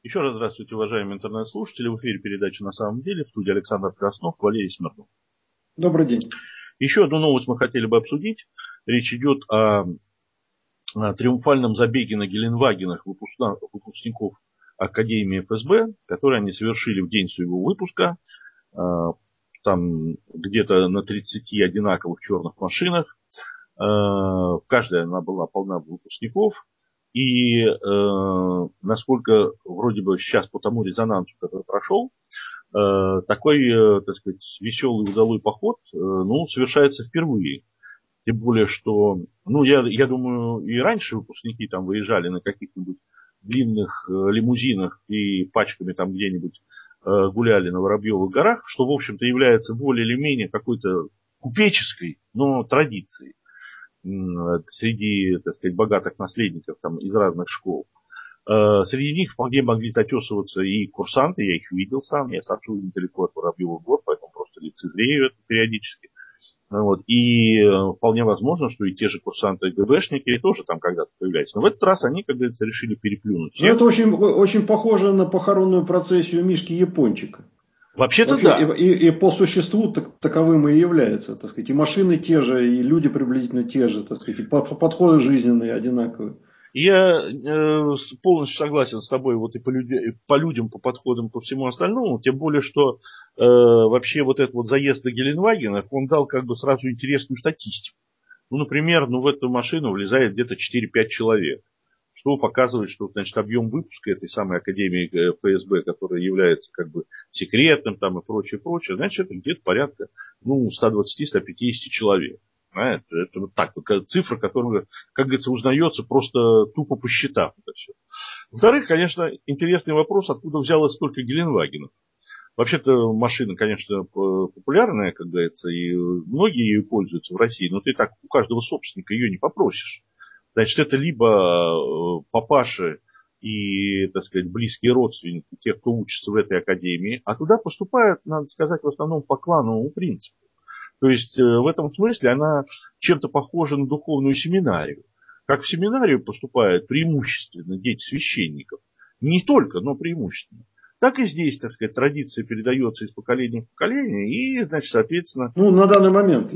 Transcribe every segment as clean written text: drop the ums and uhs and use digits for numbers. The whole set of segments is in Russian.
Еще раз здравствуйте, уважаемые интернет-слушатели. В эфире передача «На самом деле». В студии Александр Краснов, Валерий Смирнов. Добрый день. Еще одну новость мы хотели бы обсудить. Речь идет о триумфальном забеге на Геленвагенах выпускников Академии ФСБ, которые они совершили в день своего выпуска. Там где-то на 30 одинаковых черных машинах. Каждая она была полна выпускников. И насколько вроде бы сейчас по тому резонансу, который прошел, такой, так сказать, веселый удалой поход, совершается впервые. Тем более, что, я думаю, и раньше выпускники там выезжали на каких-нибудь длинных лимузинах и пачками там где-нибудь гуляли на Воробьевых горах, что, в общем-то, является более или менее какой-то купеческой, но традицией среди, так сказать, богатых наследников там, из разных школ. Среди них вполне могли затесываться и курсанты, я их видел сам, я сам живу недалеко от Воробьевых гор, поэтому просто лицезрею это периодически. И вполне возможно, что и те же курсанты ГБшники тоже там когда-то появляются. Но в этот раз они, как говорится, решили переплюнуть. Это очень похоже на похоронную процессию Мишки Япончика. Вообще-то вообще, да. И по существу таковым и является. Так сказать, и машины те же, и люди приблизительно те же, так сказать, и подходы жизненные одинаковые. Я полностью согласен с тобой вот и по людям, по подходам, по всему остальному. Тем более, что вообще вот этот вот заезд до Геленвагена, он дал как бы сразу интересную статистику. Например, в эту машину влезает где-то 4-5 человек. Что показывает, что, значит, объем выпуска этой самой Академии ФСБ, которая является как бы секретным там и прочее, значит, это где-то порядка 120-150 человек. Это вот так, цифра, которая, как говорится, узнается просто тупо посчитав это все. Во-вторых, конечно, интересный вопрос, откуда взялось столько Геленвагенов. Вообще-то машина, конечно, популярная, как говорится, и многие ею пользуются в России, но ты так у каждого собственника ее не попросишь. Значит, это либо папаши и, так сказать, близкие родственники тех, кто учится в этой академии, а туда поступают, надо сказать, в основном по клановому принципу. То есть в этом смысле она чем-то похожа на духовную семинарию. Как в семинарию поступают преимущественно дети священников, не только, но преимущественно. Так и здесь, так сказать, традиция передается из поколения в поколение, и, значит, соответственно... На данный момент.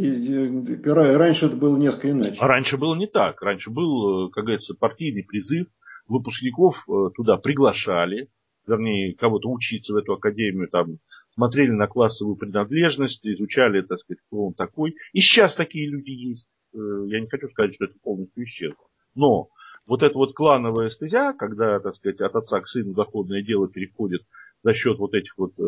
Раньше это было несколько иначе. А раньше было не так. Раньше был, как говорится, партийный призыв. Выпускников туда приглашали, вернее, кого-то учиться в эту академию, там, смотрели на классовую принадлежность, изучали, так сказать, кто он такой. И сейчас такие люди есть. Я не хочу сказать, что это полностью исчезло. Но вот эта вот клановая стезя, когда, так сказать, от отца к сыну доходное дело переходит за счет вот этих вот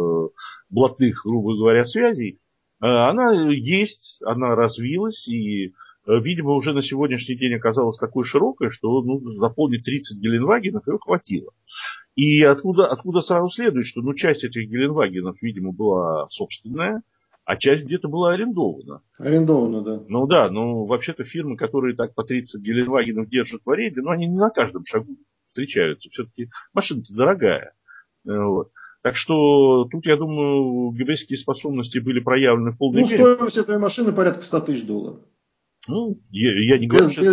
блатных, грубо говоря, связей, она есть, она развилась, и, видимо, уже на сегодняшний день оказалась такой широкой, что заполнить 30 Геленвагенов ее хватило. И откуда сразу следует, что часть этих Геленвагенов, видимо, была собственная, а часть где-то была арендована. Арендована, да. Вообще-то фирмы, которые так по 30 Геленвагенов держат в аренде, они не на каждом шагу встречаются. Все-таки машина-то дорогая. Вот. Так что тут, я думаю, гибридские способности были проявлены в полной мере. Стоимость этой машины порядка $100 000. Я не говорю, что...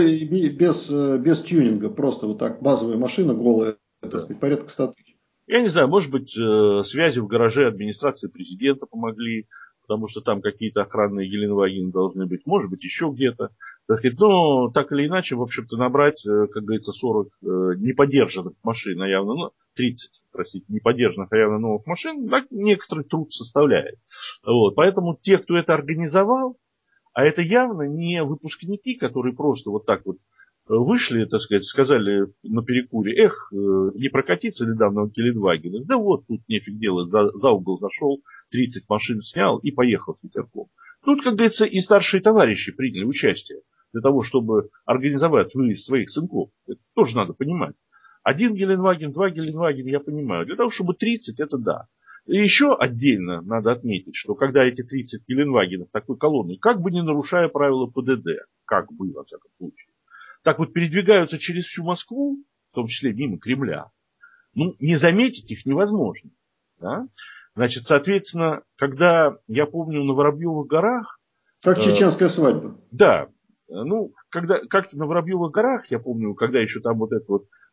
Без тюнинга, просто вот так, базовая машина голая, так сказать, порядка 100 000. Я не знаю, может быть, связи в гараже администрации президента помогли, потому что там какие-то охранные Геленвагены должны быть, может быть, еще где-то. Так сказать, но так или иначе, в общем-то, набрать, как говорится, 40 неподержанных машин, а явно, 30, простите, неподержанных, а явно новых машин, некоторый труд составляет. Вот. Поэтому те, кто это организовал, а это явно не выпускники, которые просто вот так вот вышли, так сказать, сказали на перекуре, не прокатиться ли давно Геленваген? Да вот, тут нефиг делать, за угол зашел, 30 машин снял и поехал с ветерком. Тут, как говорится, и старшие товарищи приняли участие для того, чтобы организовать выезд своих сынков. Это тоже надо понимать. 1 Геленваген, 2 Геленваген, я понимаю. Для того, чтобы 30, это да. И еще отдельно надо отметить, что когда эти 30 Геленвагенов такой колонны, как бы не нарушая правила ПДД, как бы, во всяком случае, так вот передвигаются через всю Москву, в том числе мимо Кремля, не заметить их невозможно. Да? Значит, соответственно, когда, я помню, на Воробьевых горах... Как чеченская свадьба. Да. Когда как-то на Воробьевых горах, я помню, когда еще там вот этот вот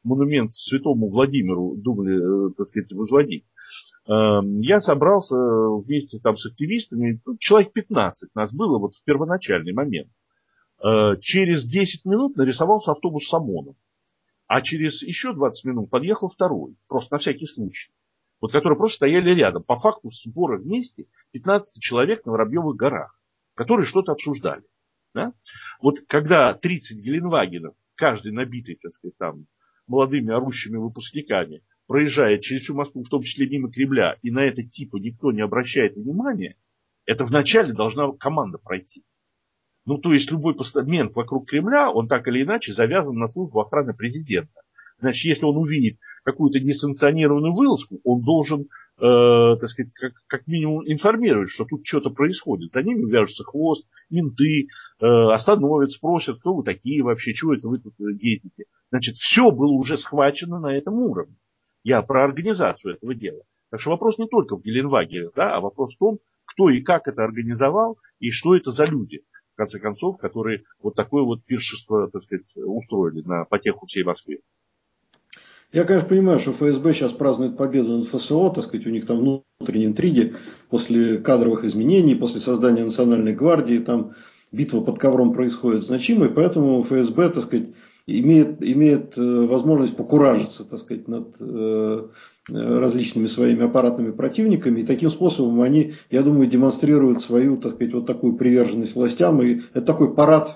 монумент святому Владимиру думали, так сказать, возводить. Я собрался вместе там с активистами, человек 15 нас было вот в первоначальный момент. Через 10 минут нарисовался автобус с ОМОНом, а через еще 20 минут подъехал второй, просто на всякий случай, вот которые просто стояли рядом. По факту сбора вместе 15 человек на Воробьевых горах, которые что-то обсуждали. Да? Вот когда 30 Геленвагенов, каждый набитый, так сказать, там, молодыми орущими выпускниками, проезжает через всю Москву, в том числе мимо Кремля, и на это типа никто не обращает внимания, это вначале должна команда пройти. Ну, то есть любой постамент вокруг Кремля, он так или иначе завязан на службу охраны президента. Значит, если он увидит какую-то несанкционированную вылазку, он должен, так сказать, как минимум информировать, что тут что-то происходит. За ними вяжется хвост, менты, остановят, спросят, кто вы такие вообще, чего это вы тут ездите. Значит, все было уже схвачено на этом уровне. Я про организацию этого дела. Так что вопрос не только в Геленвагене, да, а вопрос в том, кто и как это организовал, и что это за люди, в конце концов, которые вот такое вот пиршество, так сказать, устроили на потеху всей Москве. Я, конечно, понимаю, что ФСБ сейчас празднует победу над ФСО, так сказать, у них там внутренние интриги после кадровых изменений, после создания Национальной гвардии, там битва под ковром происходит значимой, поэтому ФСБ, так сказать, имеет возможность покуражиться, так сказать, над различными своими аппаратными противниками, и таким способом они, я думаю, демонстрируют свою, так сказать, вот такую приверженность властям, и это такой парад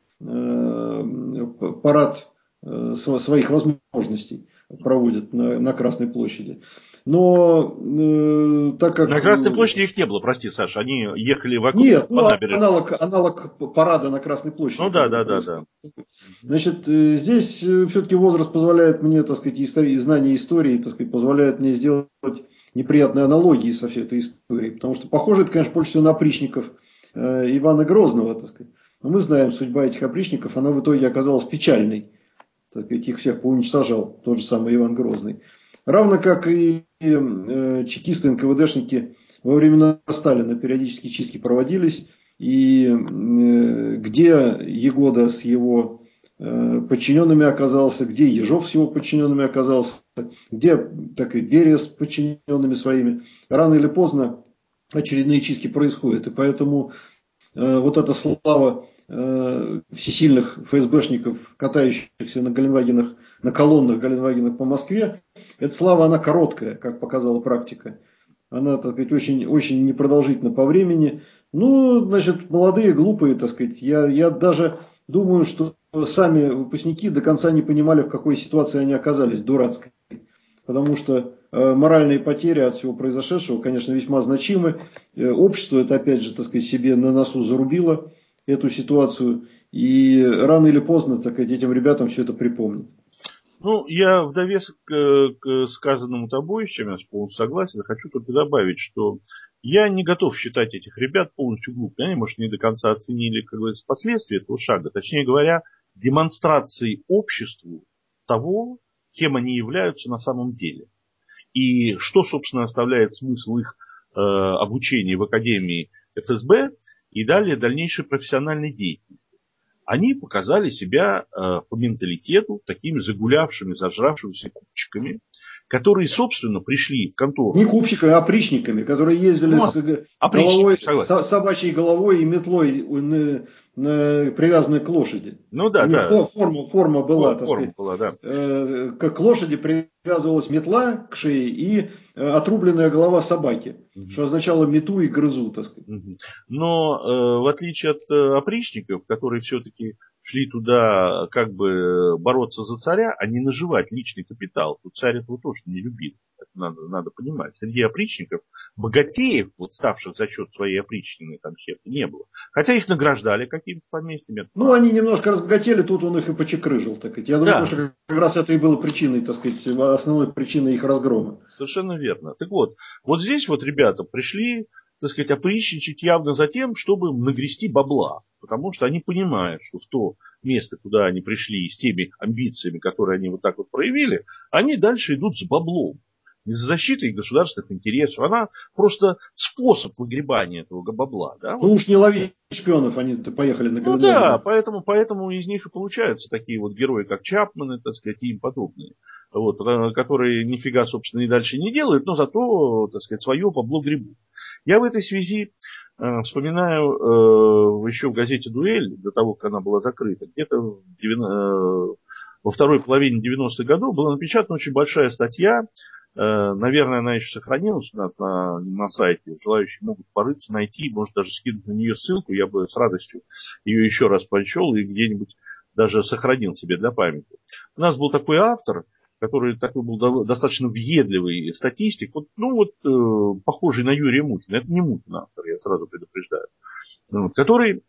своих возможностей проводят на Красной площади. Но так как... На Красной площади их не было, прости, Саша, они ехали вокруг. Нет, ну, аналог парада на Красной площади. Ну да. Значит, здесь все-таки возраст позволяет мне, так сказать, и знание истории, так сказать, позволяет мне сделать неприятные аналогии со всей этой историей. Потому что похоже это, конечно, больше всего на опричников Ивана Грозного, так сказать. Но мы знаем, судьба этих опричников, она в итоге оказалась печальной. Так сказать, их всех поуничтожал тот же самый Иван Грозный. Равно как и чекисты, НКВДшники во времена Сталина периодически чистки проводились. И где Егода с его подчиненными оказался, где Ежов с его подчиненными оказался, где так и Берия с подчиненными своими. Рано или поздно очередные чистки происходят. И поэтому вот эта слава всесильных ФСБшников, катающихся на Геленвагенах, на колоннах Геленвагенах по Москве, эта слава, она короткая, как показала практика. Она, так сказать, очень, очень непродолжительна по времени. Ну, значит, молодые, глупые, так сказать. Я даже думаю, что сами выпускники до конца не понимали, в какой ситуации они оказались, дурацкой. Потому что моральные потери от всего произошедшего, конечно, весьма значимы. Общество это, опять же, так сказать, себе на носу зарубило эту ситуацию. И рано или поздно, так сказать, этим ребятам все это припомнит. Ну, я в довесок к сказанному тобой, с чем я полностью согласен, хочу только добавить, что я не готов считать этих ребят полностью глупыми. Они, может, не до конца оценили, как говорится, последствия этого шага. Точнее говоря, демонстрацией обществу того, кем они являются на самом деле. И что, собственно, оставляет смысл их обучения в Академии ФСБ и далее дальнейшей профессиональной деятельности. Они показали себя по менталитету такими загулявшими, зажравшимися купчиками, которые, собственно, пришли в контору. Не купчиками, а опричниками, которые ездили с собачьей головой и метлой, привязанной к лошади. Ну да, у них форма была, так сказать. Была, да. К лошади привязывалась метла к шее и отрубленная голова собаки, что означало мету и грызу, так сказать. Но в отличие от опричников, которые все-таки шли туда как бы бороться за царя, а не наживать личный капитал. Тут царь этого тоже не любил. Это надо понимать. Среди опричников богатеев, вот ставших за счет своей опричнины там секты, не было. Хотя их награждали какими-то поместьями. Ну, они немножко разбогатели, тут он их и почекрыжил. Так сказать. Я думаю, что как раз это и было причиной, так сказать, основной причиной их разгрома. Совершенно верно. Так вот здесь вот ребята пришли, так сказать, опричничать явно за тем, чтобы нагрести бабла. Потому что они понимают, что в то место, куда они пришли с теми амбициями, которые они вот так вот проявили, они дальше идут с баблом. не за защитой государственных интересов, она просто способ выгребания этого бабла. Да? Ну уж не ловить шпионов, они поехали на Ну да, Геленваген. поэтому из них и получаются такие вот герои, как Чапманы, так сказать, и им подобные. Вот, которые нифига, собственно, и дальше не делают, но зато, так сказать, свое бабло гребут. Я в этой связи вспоминаю еще в газете «Дуэль», до того, как она была закрыта, где-то во второй половине 90-х годов была напечатана очень большая статья. Наверное, она еще сохранилась у нас на сайте. Желающие могут порыться, найти, может даже скинуть на нее ссылку. Я бы с радостью ее еще раз прочел и где-нибудь даже сохранил себе для памяти. У нас был такой автор, который такой был достаточно въедливый статистик, похожий на Юрия Мутина. Это не Мутин автор, я сразу предупреждаю. Который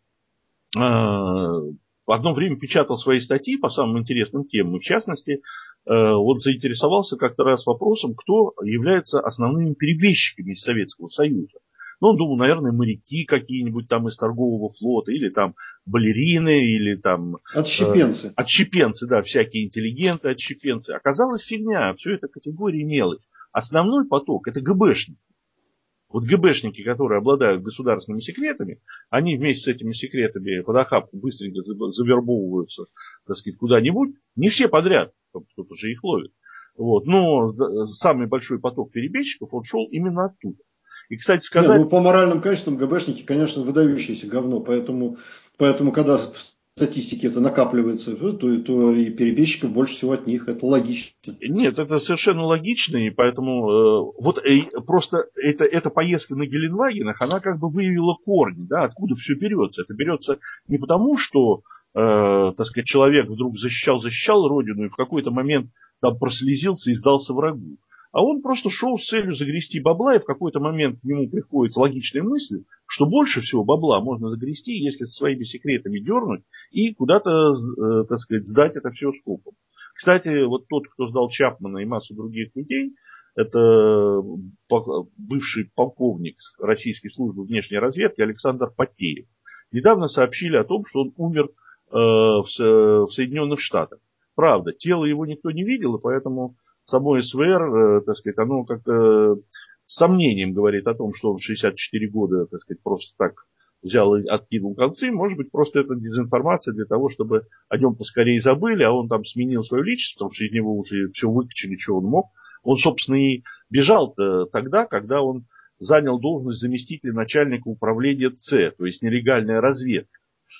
в одно время печатал свои статьи по самым интересным темам. И в частности, он заинтересовался как-то раз вопросом, кто является основными перебежчиками из Советского Союза. Ну, он думал, наверное, моряки какие-нибудь там из торгового флота, или там балерины, или там... Отщепенцы. Отщепенцы, да, всякие интеллигенты, отщепенцы. Оказалось, фигня, все это категории мелочь. Основной поток – это ГБшники. Вот ГБшники, которые обладают государственными секретами, они вместе с этими секретами под охапку быстренько завербовываются, так сказать, куда-нибудь. Не все подряд, кто-то же их ловит. Вот. Но самый большой поток перебежчиков, он шел именно оттуда. И, кстати сказать... По моральным качествам ГБшники, конечно, выдающееся говно. Поэтому когда в статистике это накапливается, то и перебежчиков больше всего от них. Это логично. Нет, это совершенно логично, и поэтому просто эта поездка на Геленвагенах, она как бы выявила корни, да, откуда все берется. Это берется не потому, что, так сказать, человек вдруг защищал родину и в какой-то момент там прослезился и сдался врагу. А он просто шел с целью загрести бабла, и в какой-то момент к нему приходит логичная мысль, что больше всего бабла можно загрести, если своими секретами дернуть и куда-то, так сказать, сдать это все скопом. Кстати, вот тот, кто сдал Чапмана и массу других людей, это бывший полковник российской службы внешней разведки Александр Потеев. Недавно сообщили о том, что он умер в Соединенных Штатах. Правда, тело его никто не видел, и поэтому само СВР, так сказать, оно как-то с сомнением говорит о том, что он в 64 года, так сказать, просто так взял и откинул концы. Может быть, просто это дезинформация для того, чтобы о нем поскорее забыли, а он там сменил свою личность, потому что из него уже все выкачали, что он мог. Он, собственно, и бежал тогда, когда он занял должность заместителя начальника управления Ц, то есть нелегальная разведка.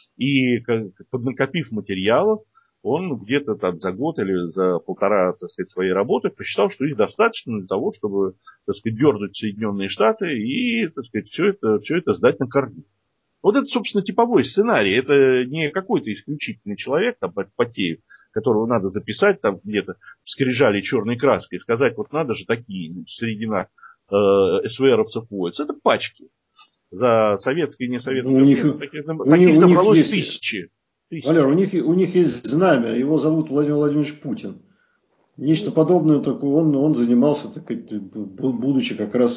И поднакопив материалов, он где-то там за год или за полтора, так сказать, своей работы посчитал, что их достаточно для того, чтобы, так сказать, дернуть Соединенные Штаты и, так сказать, все это сдать на корню. Вот это, собственно, типовой сценарий. Это не какой-то исключительный человек, там, Потеев, которого надо записать там где-то в скрижали черной краской и сказать, вот надо же такие среди нас СВРовцев водятся. Это пачки. За советское и несоветское время таких набралось тысячи. Валер, у них есть знамя, его зовут Владимир Владимирович Путин. Нечто подобное такое он занимался, так сказать, будучи как раз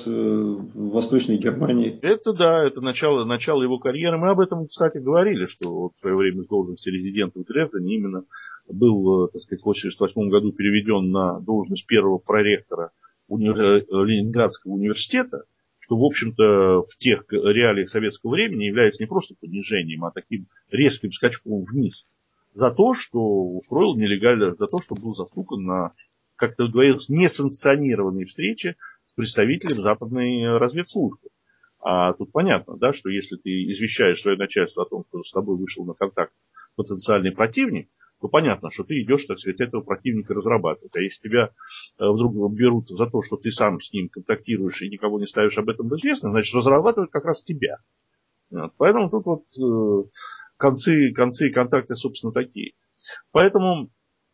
в Восточной Германии. Это да, это начало его карьеры. Мы об этом, кстати, говорили, что вот в свое время с должности резидента в Дрездене именно был, так сказать, в 1988 году переведен на должность первого проректора Ленинградского университета, что, в общем-то, в тех реалиях советского времени является не просто понижением, а таким резким скачком вниз. За то, что устроил нелегально, за то, что был застукан на, как-то говорилось, несанкционированной встрече с представителем западной разведслужбы. А тут понятно, да, что если ты извещаешь свое начальство о том, что с тобой вышел на контакт потенциальный противник, то понятно, что ты идешь, так сказать, этого противника разрабатывать. А если тебя вдруг берут за то, что ты сам с ним контактируешь и никого не ставишь об этом в известность, значит, разрабатывают как раз тебя. Вот. Поэтому тут вот концы и контакты, собственно, такие. Поэтому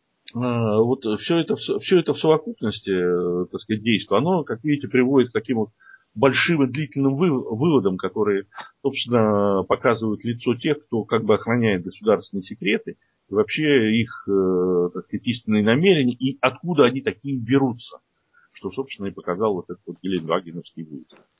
вот все это в совокупности, так сказать, действия, оно, как видите, приводит к таким вот большим и длительным выводам, которые, собственно, показывают лицо тех, кто как бы охраняет государственные секреты, и вообще их, так сказать, истинные намерения, и откуда они такие берутся, что, собственно, и показал вот этот вот геленвагеновский выезд.